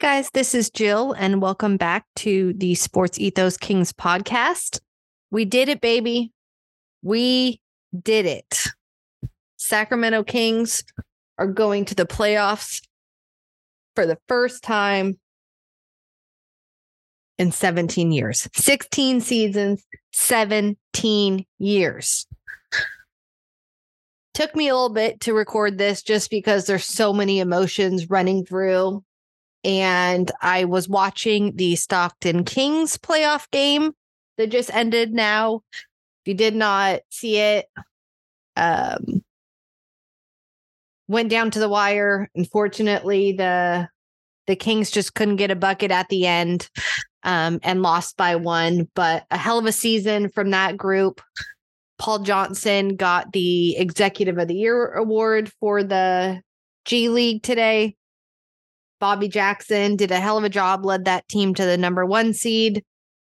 guys, this is Jill, and welcome back to the Sports Ethos Kings podcast. We did it, baby. We did it. Sacramento Kings are going to the playoffs for the first time in 17 years. 16 seasons, 17 years. Took me a little bit to record this just because there's so many emotions running through. And I was watching the Stockton Kings playoff game that just ended now. If you did not see it, went down to the wire. Unfortunately, the Kings just couldn't get a bucket at the end and lost by one. But a hell of a season from that group. Paul Johnson got the Executive of the Year award for the G League today. Bobby Jackson did a hell of a job, led that team to the number 1 seed.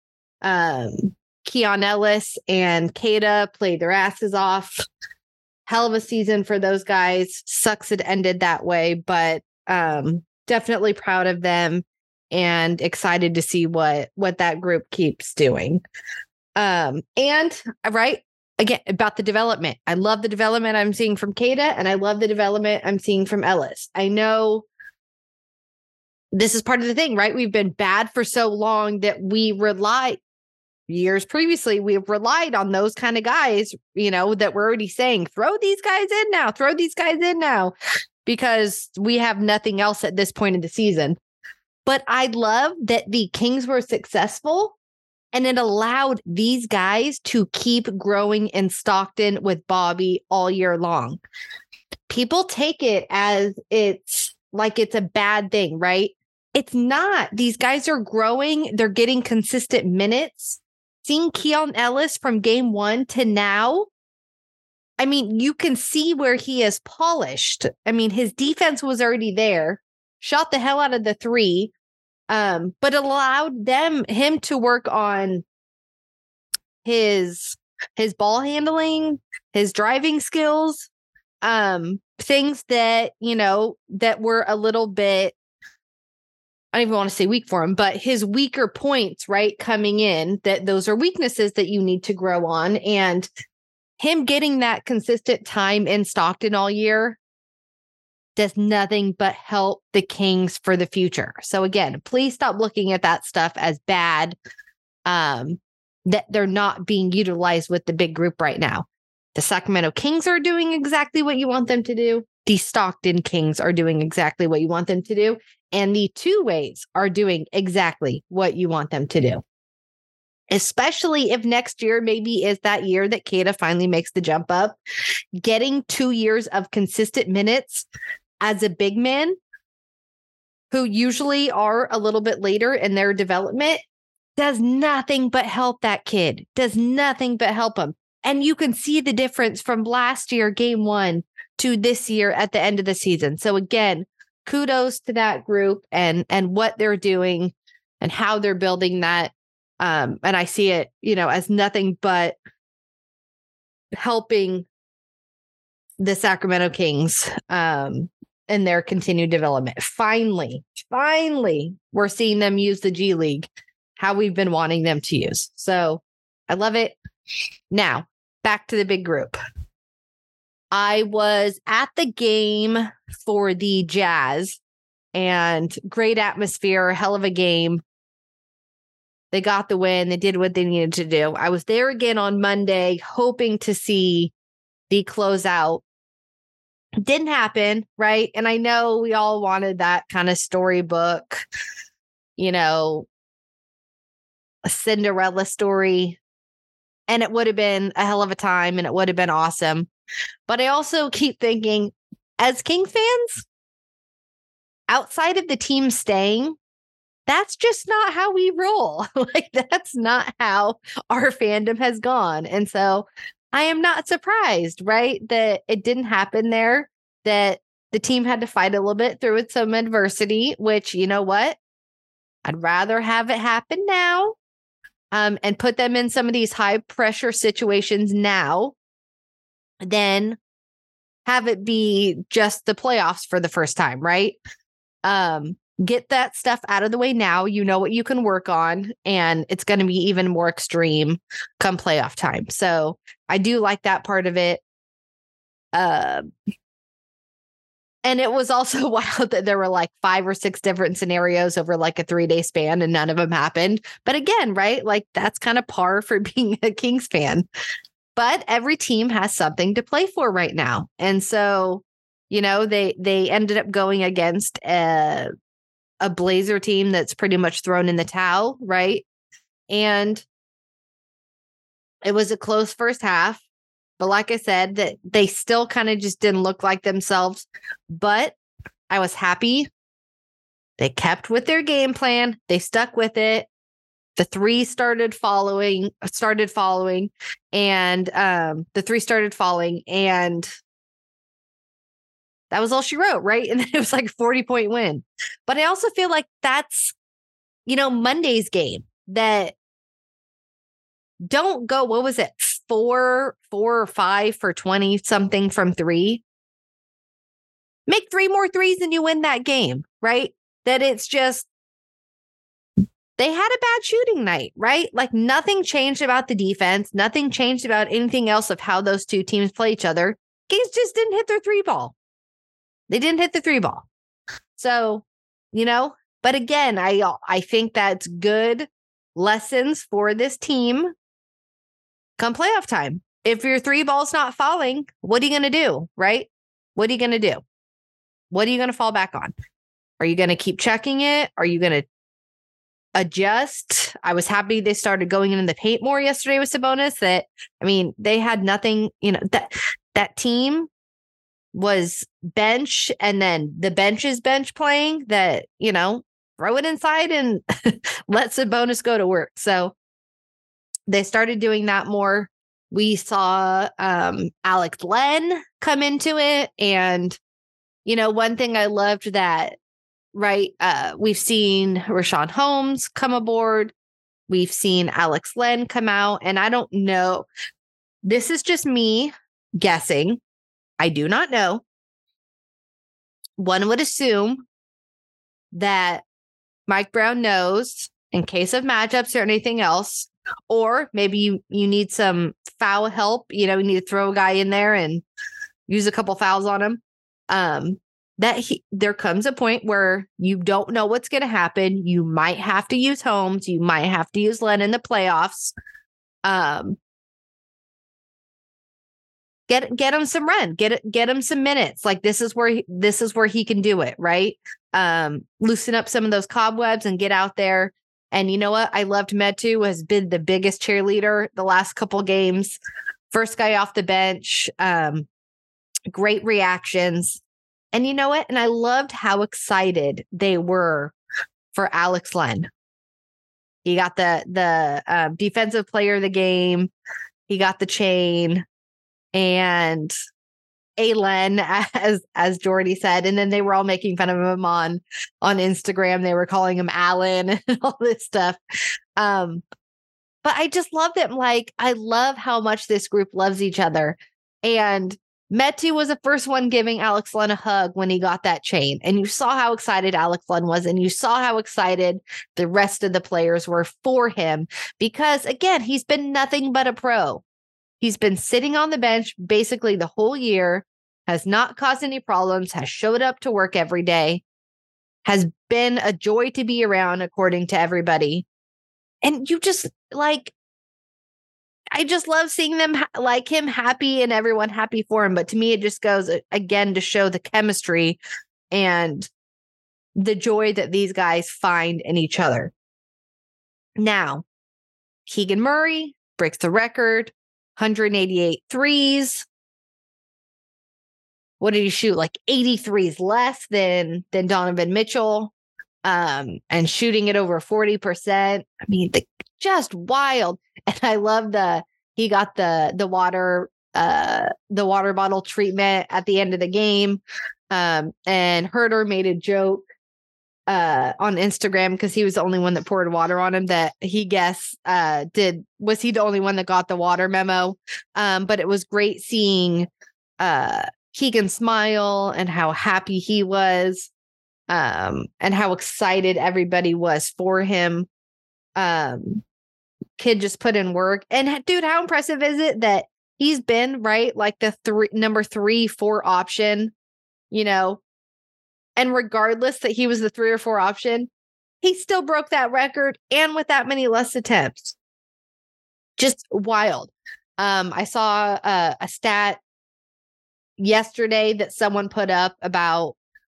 Keon Ellis and Kada played their asses off. Hell of a season for those guys. Sucks it ended that way, but definitely proud of them and excited to see what that group keeps doing. And right, again, about the development. I love the development I'm seeing from Kada, and I love the development I'm seeing from Ellis. I know this is part of the thing, right? We've been bad for so long that years previously, we've relied on those kind of guys, that we're already saying, throw these guys in now, because we have nothing else at this point in the season. But I love that the Kings were successful and it allowed these guys to keep growing in Stockton with Bobby all year long. People take it as it's a bad thing, right? It's not. These guys are growing. They're getting consistent minutes. Seeing Keon Ellis from game 1 to now, I mean, you can see where he is polished. I mean, his defense was already there, shot the hell out of the 3, but allowed him to work on his ball handling, his driving skills, things that, that were a little bit, I don't even want to say weak for him, but his weaker points, right, coming in, that those are weaknesses that you need to grow on. And him getting that consistent time in Stockton all year does nothing but help the Kings for the future. So again, please stop looking at that stuff as bad, that they're not being utilized with the big group right now. The Sacramento Kings are doing exactly what you want them to do. The Stockton Kings are doing exactly what you want them to do. And the two ways are doing exactly what you want them to do. Especially if next year maybe is that year that Kada finally makes the jump up. Getting 2 years of consistent minutes as a big man, who usually are a little bit later in their development, does nothing but help that kid. Does nothing but help him. And you can see the difference from last year, game 1, to this year at the end of the season. So again, kudos to that group and what they're doing and how they're building that. And I see it, as nothing but helping the Sacramento Kings in their continued development. Finally, we're seeing them use the G League, how we've been wanting them to use. So I love it. Now, back to the big group. I was at the game for the Jazz, and great atmosphere, hell of a game. They got the win. They did what they needed to do. I was there again on Monday, hoping to see the closeout. Didn't happen, right? And I know we all wanted that kind of storybook, a Cinderella story. And it would have been a hell of a time, and it would have been awesome. But I also keep thinking, as King fans, outside of the team staying, that's just not how we roll. That's not how our fandom has gone. And so I am not surprised, right, that it didn't happen there, that the team had to fight a little bit through with some adversity, which, you know what? I'd rather have it happen now and put them in some of these high pressure situations now than have it be just the playoffs for the first time, right? get that stuff out of the way now. You know what you can work on, and it's going to be even more extreme come playoff time. So I do like that part of it. And it was also wild that there were like 5 or 6 different scenarios over like a 3-day span and none of them happened. But again, right? Like that's kind of par for being a Kings fan. But every team has something to play for right now. And so, they ended up going against a Blazer team that's pretty much thrown in the towel, right? And it was a close first half. But like I said, that they still kind of just didn't look like themselves. But I was happy. They kept with their game plan. They stuck with it. The 3 started falling, and the 3 started falling, and that was all she wrote, right? And then it was like a 40-point win. But I also feel like that's, Monday's game that don't go, what was it? 4 or 5 for 20 something from 3. Make 3 more threes and you win that game, right? That it's just, they had a bad shooting night, right? Like nothing changed about the defense. Nothing changed about anything else of how those two teams play each other. Kings just didn't hit their 3 ball. They didn't hit the 3 ball. So, but again, I think that's good lessons for this team come playoff time. If your 3 ball's not falling, what are you going to do, right? What are you going to do? What are you going to fall back on? Are you going to keep checking it? Are you going to adjust? I was happy they started going into the paint more yesterday with Sabonis. They had nothing, that team was bench, and then the bench is bench playing that, throw it inside and let Sabonis go to work. So they started doing that more. We saw Alex Len come into it. And, one thing I loved that, right, we've seen Richaun Holmes come aboard. We've seen Alex Len come out. And I don't know. This is just me guessing. I do not know. One would assume that Mike Brown knows in case of matchups or anything else, or maybe you need some foul help. You need to throw a guy in there and use a couple fouls on him. There comes a point where you don't know what's going to happen. You might have to use Holmes. You might have to use Len in the playoffs. Get him some run. Get him some minutes. Like this is where he can do it, right? Loosen up some of those cobwebs and get out there. And you know what? I loved Metu, has been the biggest cheerleader the last couple games. First guy off the bench. Great reactions. And you know what? And I loved how excited they were for Alex Len. He got the defensive player of the game. He got the chain. And Alen, as Jordy said, and then they were all making fun of him on Instagram. They were calling him Alan and all this stuff. But I just love them. Like, I love how much this group loves each other. And Metu was the first one giving Alex Len a hug when he got that chain. And you saw how excited Alex Len was. And you saw how excited the rest of the players were for him. Because, again, he's been nothing but a pro. He's been sitting on the bench basically the whole year, has not caused any problems, has showed up to work every day, has been a joy to be around, according to everybody. And you just I just love seeing them like him happy and everyone happy for him. But to me, it just goes again to show the chemistry and the joy that these guys find in each other. Now, Keegan Murray breaks the record. 188 threes. What did he shoot? Like 83s less than Donovan Mitchell. And shooting it over 40%. Just wild. And I love he got the water bottle treatment at the end of the game. And Herder made a joke on Instagram because he was the only one that poured water on him that he guessed was he the only one that got the water memo. But it was great seeing Keegan smile and how happy he was. and how excited everybody was for him. Kid just put in work. And dude, how impressive is it that he's been, right, like the number 3-4 option, you know, and regardless that he was the 3 or 4 option, he still broke that record and with that many less attempts. Just wild. I saw a stat yesterday that someone put up about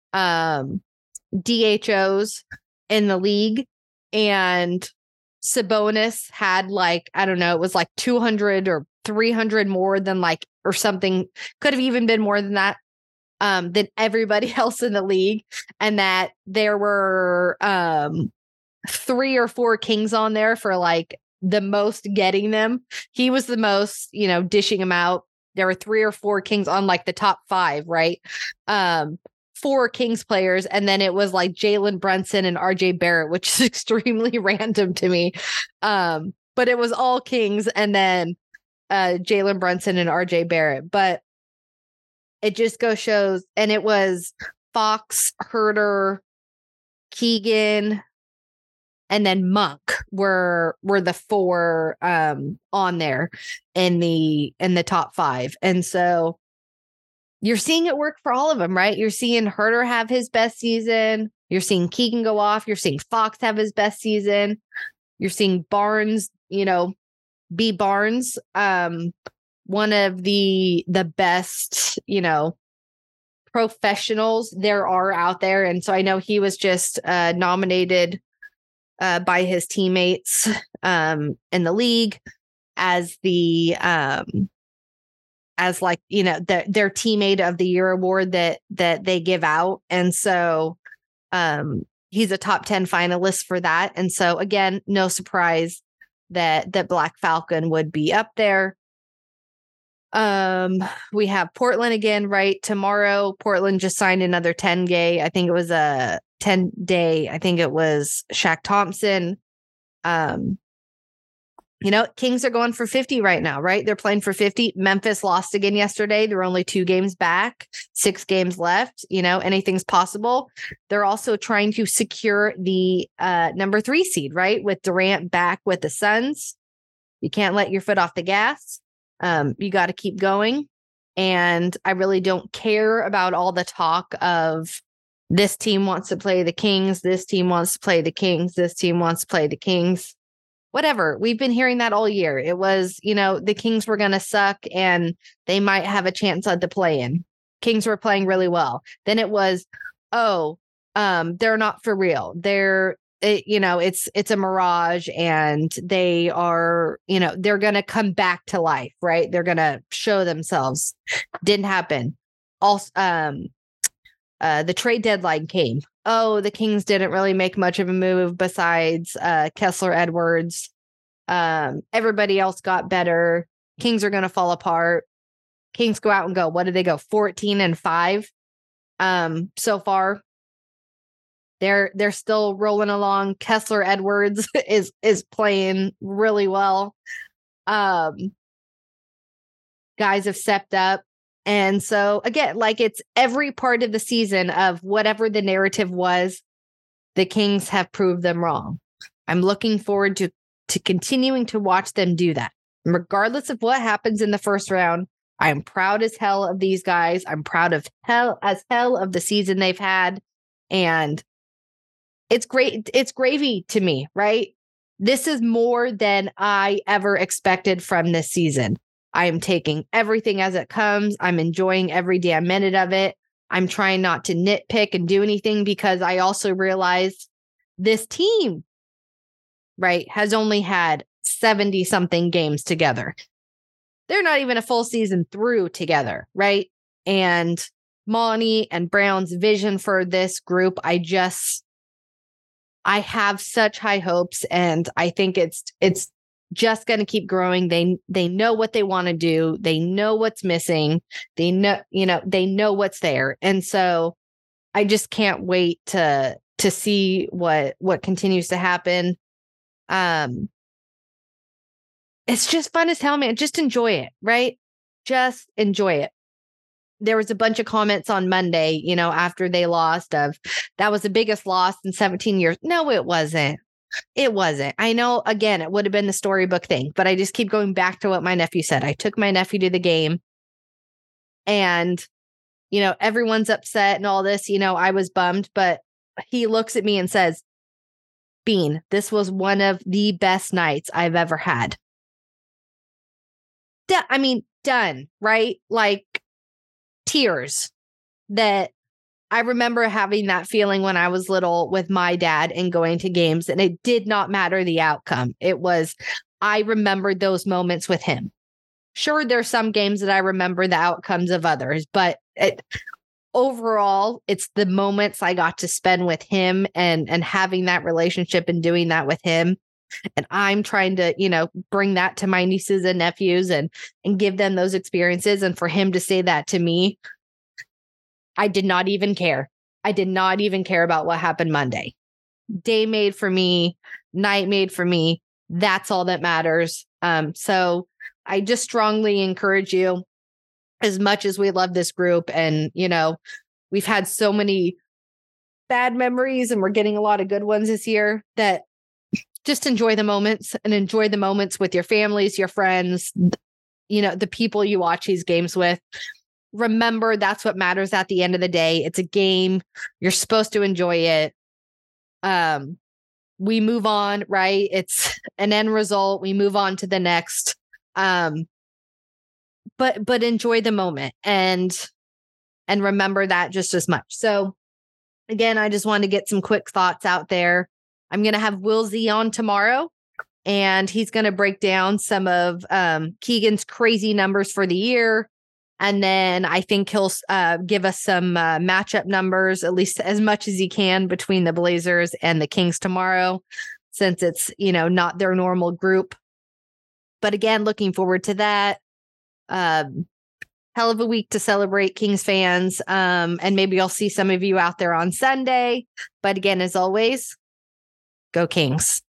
DHOs in the league, and Sabonis had like, I don't know, it was like 200 or 300 more than like, or something, could have even been more than that, than everybody else in the league. And that there were 3 or 4 Kings on there for like the most getting them. He was the most, dishing them out. There were 3 or 4 Kings on like the top 5, right? 4 Kings players, and then it was like Jalen Brunson and RJ Barrett, which is extremely random to me. But it was all Kings, and then Jalen Brunson and RJ Barrett. But it just shows, and it was Fox, Herter, Keegan, and then Monk were the 4 on there in the top 5. And so you're seeing it work for all of them, right? You're seeing Herter have his best season. You're seeing Keegan go off. You're seeing Fox have his best season. You're seeing Barnes, be Barnes, one of the best, professionals there are out there. And so I know he was just nominated by his teammates in the league as the their teammate of the year award that they give out. And so he's a top 10 finalist for that. And so again, no surprise that Black Falcon would be up there. We have Portland again, right? Tomorrow, Portland just signed another 10-day. I think it was a 10-day. I think it was Shaq Thompson. Kings are going for 50 right now, right? They're playing for 50. Memphis lost again yesterday. They're only 2 games back, 6 games left. Anything's possible. They're also trying to secure the number 3 seed, right? With Durant back with the Suns. You can't let your foot off the gas. You got to keep going. And I really don't care about all the talk of this team wants to play the Kings. This team wants to play the Kings. This team wants to play the Kings. Whatever. We've been hearing that all year. It was, the Kings were going to suck and they might have a chance at the play-in. Kings were playing really well. Then it was, they're not for real. It's a mirage, and they are, they're going to come back to life, right? They're going to show themselves. Didn't happen. Also, the trade deadline came. The Kings didn't really make much of a move besides Kessler Edwards. Everybody else got better. Kings are going to fall apart. Kings go out and go. What did they go? 14-5 so far. They're still rolling along. Kessler Edwards is playing really well. Guys have stepped up. And so again, like, it's every part of the season of whatever the narrative was, the Kings have proved them wrong. I'm looking forward to continuing to watch them do that. And regardless of what happens in the first round, I'm proud as hell of these guys. I'm proud of hell of the season they've had. And it's great. It's gravy to me, right? This is more than I ever expected from this season. I am taking everything as it comes. I'm enjoying every damn minute of it. I'm trying not to nitpick and do anything, because I also realize this team, right, has only had 70 something games together. They're not even a full season through together, right? And Monty and Brown's vision for this group, I have such high hopes, and I think it's just going to keep growing. They know what they want to do. They know what's missing. They know what's there. And so I just can't wait to see what continues to happen. It's just fun as hell, man. Just enjoy it, right? Just enjoy it. there was a bunch of comments on Monday, after they lost of that was the biggest loss in 17 years. No, it wasn't. It wasn't. I know, again, it would have been the storybook thing, but I just keep going back to what my nephew said. I took my nephew to the game and, everyone's upset and all this, I was bummed, but he looks at me and says, Bean, this was one of the best nights I've ever had. Done, right? Like tears that I remember having that feeling when I was little with my dad and going to games, and it did not matter the outcome. I remembered those moments with him. Sure, there's some games that I remember the outcomes of others, but overall, it's the moments I got to spend with him and having that relationship and doing that with him. And I'm trying to, bring that to my nieces and nephews and give them those experiences. And for him to say that to me, I did not even care. I did not even care about what happened Monday. Day made for me, night made for me. That's all that matters. So I just strongly encourage you, as much as we love this group and, we've had so many bad memories and we're getting a lot of good ones this year, that just enjoy the moments and enjoy the moments with your families, your friends, the people you watch these games with. Remember, that's what matters at the end of the day. It's a game. You're supposed to enjoy it. We move on, right? It's an end result. We move on to the next. But enjoy the moment and remember that just as much. So again, I just wanted to get some quick thoughts out there. I'm going to have Will Z on tomorrow, and he's going to break down some of Keegan's crazy numbers for the year. And then I think he'll give us some matchup numbers, at least as much as he can, between the Blazers and the Kings tomorrow, since it's, not their normal group. But again, looking forward to that. Hell of a week to celebrate, Kings fans. And maybe I'll see some of you out there on Sunday. But again, as always, go Kings.